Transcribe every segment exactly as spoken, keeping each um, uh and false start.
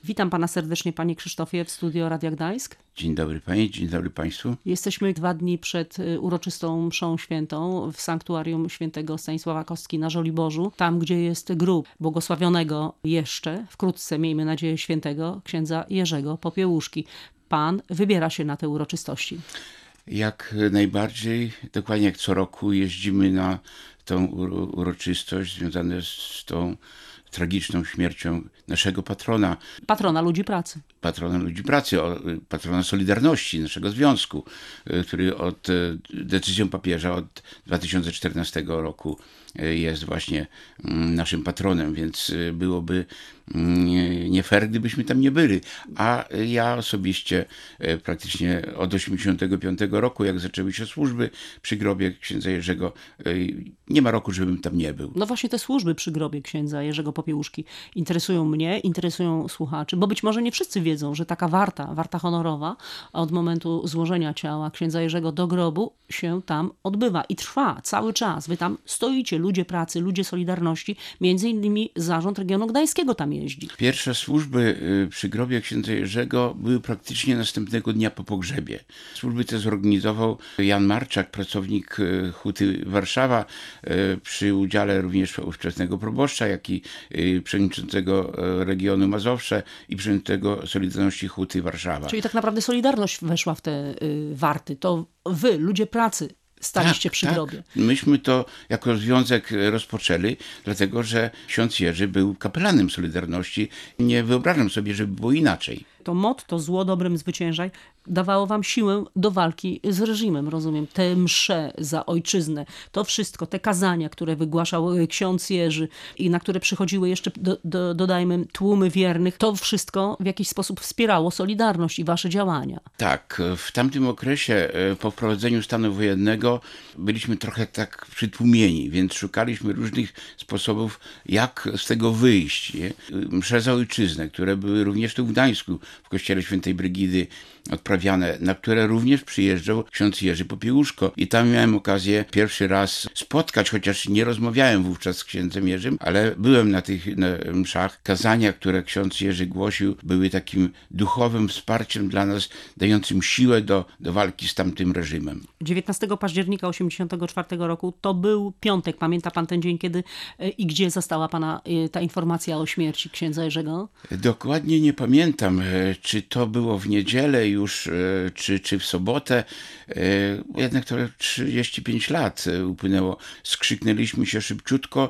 Witam pana serdecznie, panie Krzysztofie, w studio Radia Gdańsk. Dzień dobry pani, dzień dobry państwu. Jesteśmy dwa dni przed uroczystą mszą świętą w sanktuarium świętego Stanisława Kostki na Żoliborzu, tam gdzie jest grób błogosławionego jeszcze, wkrótce miejmy nadzieję świętego, księdza Jerzego Popiełuszki. Pan wybiera się na te uroczystości. Jak najbardziej, dokładnie jak co roku jeździmy na tą uroczystość związaną z tą tragiczną śmiercią naszego patrona. Patrona ludzi pracy. Patrona ludzi pracy, patrona Solidarności, naszego związku, który od decyzją papieża od dwa tysiące czternastego roku jest właśnie naszym patronem, więc byłoby nie fair, gdybyśmy tam nie byli. A ja osobiście praktycznie od osiemdziesiątego piątego roku, jak zaczęły się służby przy grobie księdza Jerzego, nie ma roku, żebym tam nie był. No właśnie te służby przy grobie księdza Jerzego Popiełuszki interesują mnie, interesują słuchaczy, bo być może nie wszyscy wiedzą, że taka warta, warta honorowa od momentu złożenia ciała księdza Jerzego do grobu się tam odbywa i trwa cały czas. Wy tam stoicie, ludzie pracy, ludzie Solidarności, między innymi zarząd regionu gdańskiego tam jeździ. Pierwsze służby przy grobie księdza Jerzego były praktycznie następnego dnia po pogrzebie. Służby te zorganizował Jan Marczak, pracownik Huty Warszawa, przy udziale również ówczesnego proboszcza, jak i przewodniczącego regionu Mazowsze i przewodniczącego Solidarności Huty Warszawa. Czyli tak naprawdę Solidarność weszła w te y, warty. To wy, ludzie pracy, staliście tak, przy tak. grobie. Myśmy to jako związek rozpoczęli, dlatego że ksiądz Jerzy był kapelanem Solidarności. Nie wyobrażam sobie, żeby było inaczej. To motto zło dobrem zwyciężaj dawało wam siłę do walki z reżimem, rozumiem. Te msze za ojczyznę, to wszystko, te kazania, które wygłaszał ksiądz Jerzy i na które przychodziły jeszcze, do, do, dodajmy, tłumy wiernych, to wszystko w jakiś sposób wspierało Solidarność i wasze działania. Tak, w tamtym okresie po wprowadzeniu stanu wojennego byliśmy trochę tak przytłumieni, więc szukaliśmy różnych sposobów, jak z tego wyjść. Nie? Msze za ojczyznę, które były również tu w Gdańsku, w kościele Świętej Brygidy odprawiane, na które również przyjeżdżał ksiądz Jerzy Popiełuszko. I tam miałem okazję pierwszy raz spotkać, chociaż nie rozmawiałem wówczas z księdzem Jerzym, ale byłem na tych na mszach. Kazania, które ksiądz Jerzy głosił, były takim duchowym wsparciem dla nas, dającym siłę do, do walki z tamtym reżimem. dziewiętnastego października osiemdziesiątego czwartego roku to był piątek. Pamięta pan ten dzień, kiedy i gdzie została pana ta informacja o śmierci księdza Jerzego? Dokładnie nie pamiętam, czy to było w niedzielę już, czy, czy w sobotę. Jednak to trzydzieści pięć lat upłynęło. Skrzyknęliśmy się szybciutko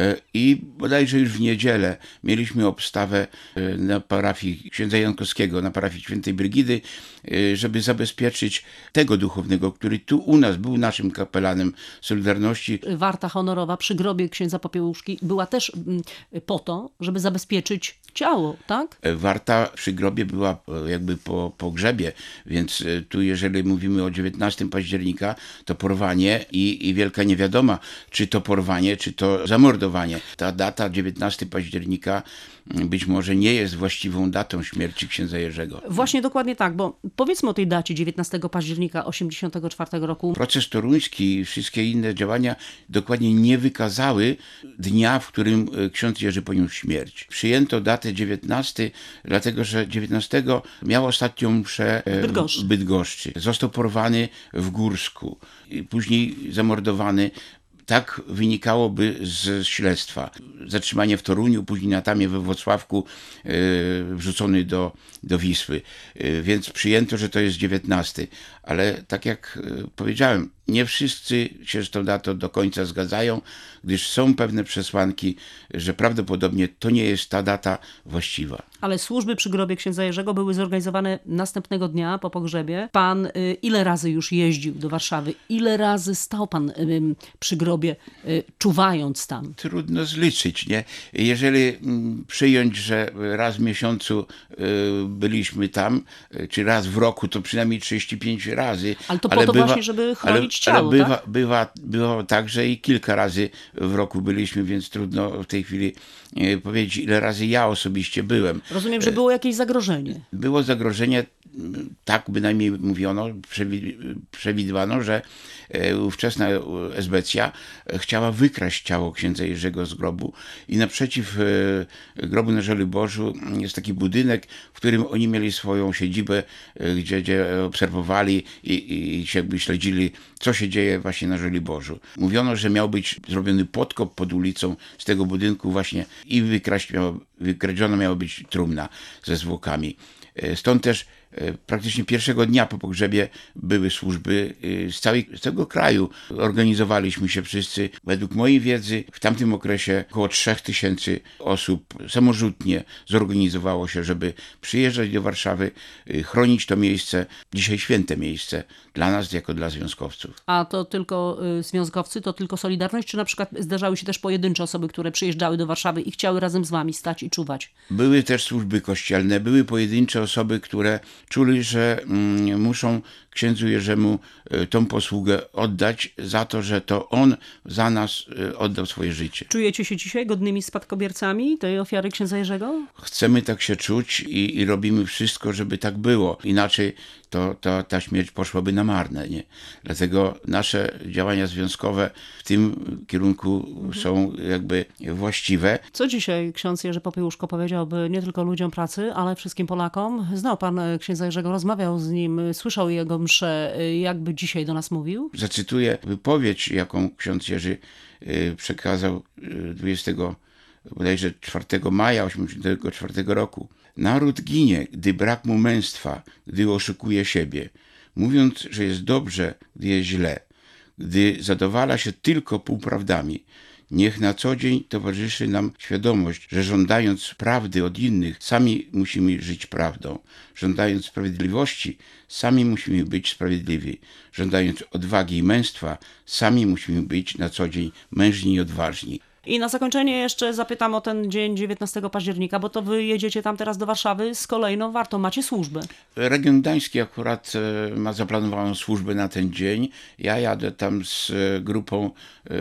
i bodajże już w niedzielę mieliśmy obstawę na parafii księdza Jankowskiego, na parafii Świętej Brygidy, żeby zabezpieczyć tego duchownego, który tu u nas był naszym kapelanem Solidarności. Warta honorowa przy grobie księdza Popiełuszki była też po to, żeby zabezpieczyć ciało, tak? Warta przy grobie była jakby po pogrzebie, więc tu jeżeli mówimy o dziewiętnastego października, to porwanie i, i wielka niewiadoma, czy to porwanie, czy to zamordowanie. Ta data dziewiętnastego października być może nie jest właściwą datą śmierci księdza Jerzego. Właśnie dokładnie tak, bo powiedzmy o tej dacie dziewiętnastego października osiemdziesiątego czwartego roku. Proces toruński i wszystkie inne działania dokładnie nie wykazały dnia, w którym ksiądz Jerzy poniósł śmierć. Przyjęto datę dziewiętnastego, dlatego że dziewiętnastego miał ostatnią mszę w Bydgoszczy. w Bydgoszczy. Został porwany w Górsku i później zamordowany. Tak wynikałoby z śledztwa. Zatrzymanie w Toruniu, później na Tamie we Włocławku, yy, wrzucony do, do Wisły. Yy, więc przyjęto, że to jest dziewiętnasty. Ale tak jak yy, powiedziałem, nie wszyscy się z tą datą do końca zgadzają, gdyż są pewne przesłanki, że prawdopodobnie to nie jest ta data właściwa. Ale służby przy grobie księdza Jerzego były zorganizowane następnego dnia po pogrzebie. Pan y, ile razy już jeździł do Warszawy? Ile razy stał pan y, przy grobie, y, czuwając tam? Trudno zliczyć, nie? Jeżeli mm, przyjąć, że raz w miesiącu y, byliśmy tam, y, czy raz w roku, to przynajmniej trzydzieści pięć razy. Ale to po ale to bywa, właśnie, żeby chronić ale, ciało, ale bywa, tak? bywa, było tak, że i kilka razy w roku byliśmy, więc trudno w tej chwili y, powiedzieć, ile razy ja osobiście byłem. Rozumiem, że było jakieś zagrożenie. Było zagrożenie tak bynajmniej mówiono, przewidywano, że ówczesna Ezbecja chciała wykraść ciało księdza Jerzego z grobu i naprzeciw grobu na Żoliborzu jest taki budynek, w którym oni mieli swoją siedzibę, gdzie, gdzie obserwowali i, i jakby śledzili, co się dzieje właśnie na Żoliborzu. Mówiono, że miał być zrobiony podkop pod ulicą z tego budynku właśnie i wykraść miało, wykradziona miała być trumna ze zwłokami. Stąd też praktycznie pierwszego dnia po pogrzebie były służby z, całej, z całego kraju. Organizowaliśmy się wszyscy. Według mojej wiedzy w tamtym okresie około trzech tysięcy osób samorzutnie zorganizowało się, żeby przyjeżdżać do Warszawy, chronić to miejsce, dzisiaj święte miejsce dla nas jako dla związkowców. A to tylko y, związkowcy, to tylko Solidarność, czy na przykład zdarzały się też pojedyncze osoby, które przyjeżdżały do Warszawy i chciały razem z wami stać i czuwać? Były też służby kościelne, były pojedyncze osoby, które czuli, że mm, muszą księdzu Jerzemu y, tą posługę oddać za to, że to on za nas y, oddał swoje życie. Czujecie się dzisiaj godnymi spadkobiercami tej ofiary księdza Jerzego? Chcemy tak się czuć i, i robimy wszystko, żeby tak było. Inaczej to, to ta śmierć poszłaby na marne. Nie? Dlatego nasze działania związkowe w tym kierunku mhm. są jakby właściwe. Co dzisiaj ksiądz Jerzy Popiełuszko powiedziałby nie tylko ludziom pracy, ale wszystkim Polakom? Znał pan księdza Jerzego, rozmawiał z nim, słyszał jego mszę. Jakby dzisiaj do nas mówił? Zacytuję wypowiedź, jaką ksiądz Jerzy przekazał dwudziestego bodajże czwartego maja osiemdziesiątego czwartego roku. Naród ginie, gdy brak mu męstwa, gdy oszukuje siebie, mówiąc, że jest dobrze, gdy jest źle, gdy zadowala się tylko półprawdami. Niech na co dzień towarzyszy nam świadomość, że żądając prawdy od innych, sami musimy żyć prawdą. Żądając sprawiedliwości, sami musimy być sprawiedliwi. Żądając odwagi i męstwa, sami musimy być na co dzień mężni i odważni. I na zakończenie jeszcze zapytam o ten dzień dziewiętnastego października, bo to wy jedziecie tam teraz do Warszawy z kolejną wartą, macie służbę. Region Gdański akurat ma zaplanowaną służbę na ten dzień. Ja jadę tam z grupą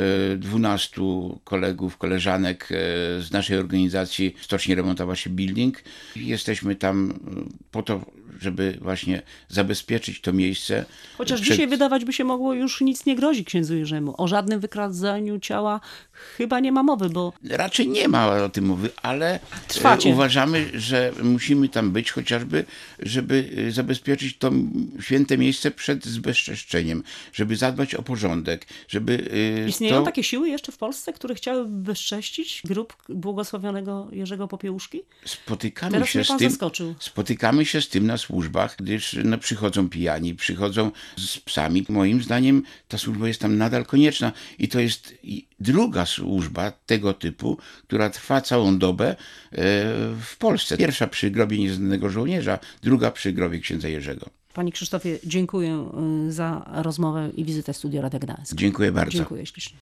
dwunastu kolegów, koleżanek z naszej organizacji Stoczni Remontowa się Building. Jesteśmy tam po to, żeby właśnie zabezpieczyć to miejsce. Chociaż Przed... dzisiaj wydawać by się mogło, już nic nie grozi księdzu Jerzemu. O żadnym wykradzaniu ciała chyba nie ma mowy, bo... Raczej nie ma o tym mowy, ale Trwacie. uważamy, że musimy tam być chociażby, żeby zabezpieczyć to święte miejsce przed zbezczeszczeniem, żeby zadbać o porządek, żeby... Istnieją to... takie siły jeszcze w Polsce, które chciały bezcześcić grób błogosławionego Jerzego Popiełuszki? Spotykamy Teraz się mnie pan z tym, zaskoczył. spotykamy się z tym na służbach, gdyż no, przychodzą pijani, przychodzą z psami. Moim zdaniem ta służba jest tam nadal konieczna i to jest druga służba tego typu, która trwa całą dobę w Polsce. Pierwsza przy grobie nieznanego żołnierza, druga przy grobie księdza Jerzego. Panie Krzysztofie, dziękuję za rozmowę i wizytę w Studio Radia Gdańsk. Dziękuję bardzo. Dziękuję ślicznie.